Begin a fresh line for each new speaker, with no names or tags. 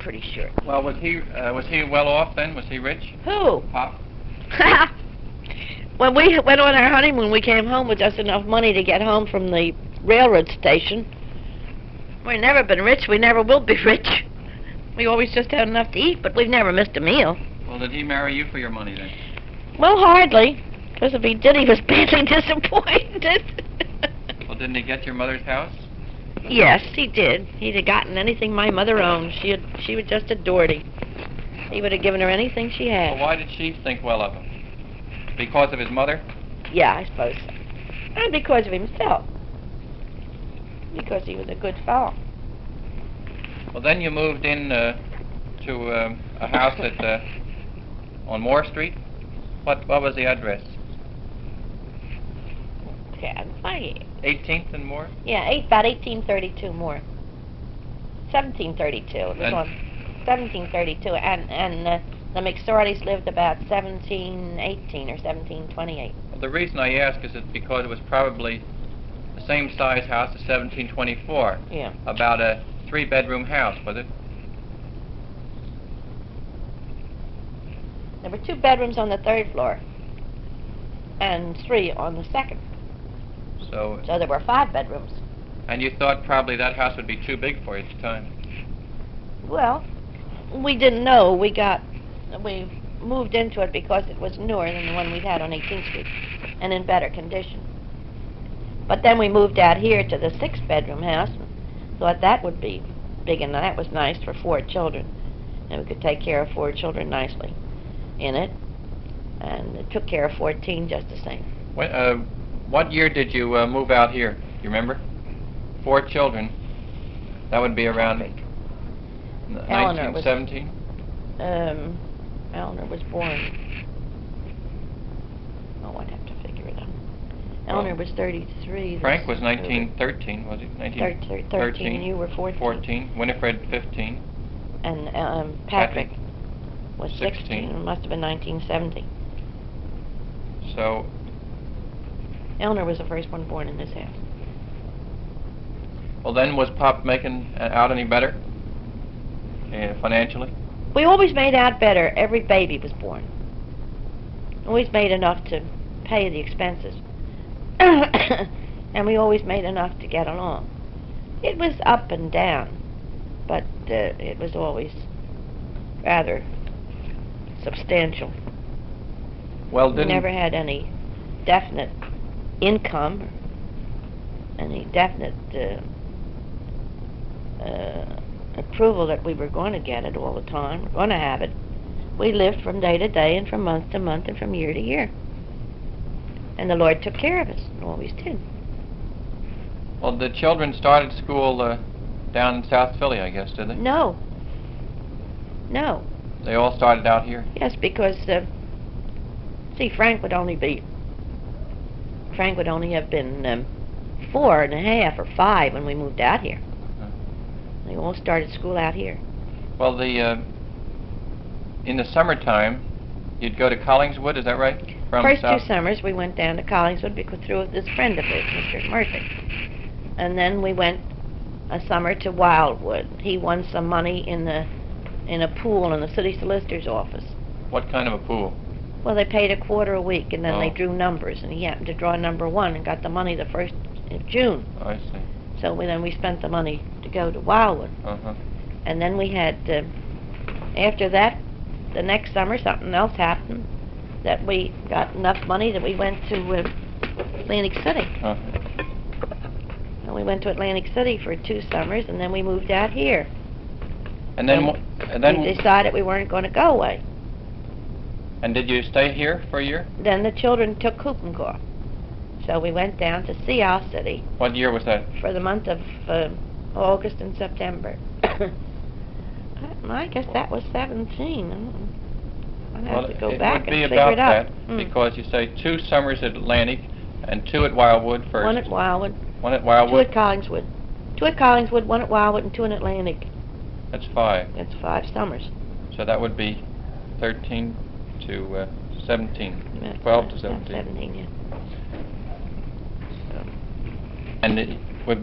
pretty sure.
Well, was he well off then? Was he rich?
Who?
Pop?
When we went on our honeymoon, we came home with just enough money to get home from the railroad station. We've never been rich. We never will be rich. We always just had enough to eat, but we've never missed a meal.
Well, did he marry you for your money then?
Well, hardly. Because if he did, he was badly disappointed.
Well, didn't he get your mother's house?
Yes, he did. He'd have gotten anything my mother owned. She would just adored him. He would have given her anything she had.
Well, why did she think well of him? Because of his mother?
Yeah, I suppose so. And because of himself. Because he was a good fellow.
Well, then you moved in to a house at on Moore Street. What was the address?
Yeah,
18th and Moore?
Yeah, about 1832 more. 1732. It was on 1732, and the McSorleys lived about 1718 or 1728.
Well, the reason I ask is that because it was probably the same size house as 1724.
Yeah.
About a 3-bedroom house, was it?
There were 2 bedrooms on the 3rd floor, and 3 on the 2nd.
So
there were 5 bedrooms.
And you thought probably that house would be too big for you at the time.
Well, we didn't know. We moved into it because it was newer than the one we'd had on 18th Street and in better condition. But then we moved out here to the 6-bedroom house and thought that would be big, and that was nice for 4 children. And we could take care of 4 children nicely in it. And it took care of 14 just the same.
What year did you move out here? You remember? 4 children. That would be around 1917?
Eleanor was born. Oh, I'd have to figure it out. Eleanor was 33.
Frank was 1913, was he?
13, and you were 14.
14. Winifred, 15.
And Patrick was 16. It must have been 1970.
So
Eleanor was the first one born in this house.
Well, then, was Pop making out any better financially?
We always made out better. Every baby was born. Always made enough to pay the expenses. And we always made enough to get along. It was up and down, but it was always rather substantial.
Well,
we never had any definite income, any definite approval that we were going to get it all the time, we're going to have it. We lived from day to day and from month to month and from year to year. And the Lord took care of us, and always did.
Well, the children started school down in South Philly, I guess, did they?
No. No.
They all started out here?
Yes, because, see, Frank would only have been 4 and a half or 5 when we moved out here. They all started school out here.
Well, in the summertime, you'd go to Collingswood, is that right?
First 2 summers we went down to Collingswood because through this friend of his, Mr. Murphy. And then we went a summer to Wildwood. He won some money in a pool in the city solicitor's office.
What kind of a pool?
Well, they paid $25 a week, and then they drew numbers, and he happened to draw number 1 and got the money the 1st of June.
Oh, I see.
So then we spent the money to go to Wildwood. And then we had, after that, the next summer, something else happened, that we got enough money that we went to Atlantic City. And we went to Atlantic City for 2 summers, and then we moved out here.
And then
we decided we weren't going to go away.
And did you stay here for a year?
Then the children took whooping cough. So we went down to Sea Isle City.
What year was that?
For the month of August and September. I guess that was 17. I'd have to go back and figure it out.
It would be about that, because you say 2 summers at Atlantic and 2 at Wildwood first.
1 at Wildwood.
1 at Wildwood.
2 at Collingswood. 2 at Collingswood, 1 at Wildwood, and 2 in Atlantic.
That's 5.
That's 5 summers.
So that would be 13 to 17. 12 to 17.
17, yeah.
And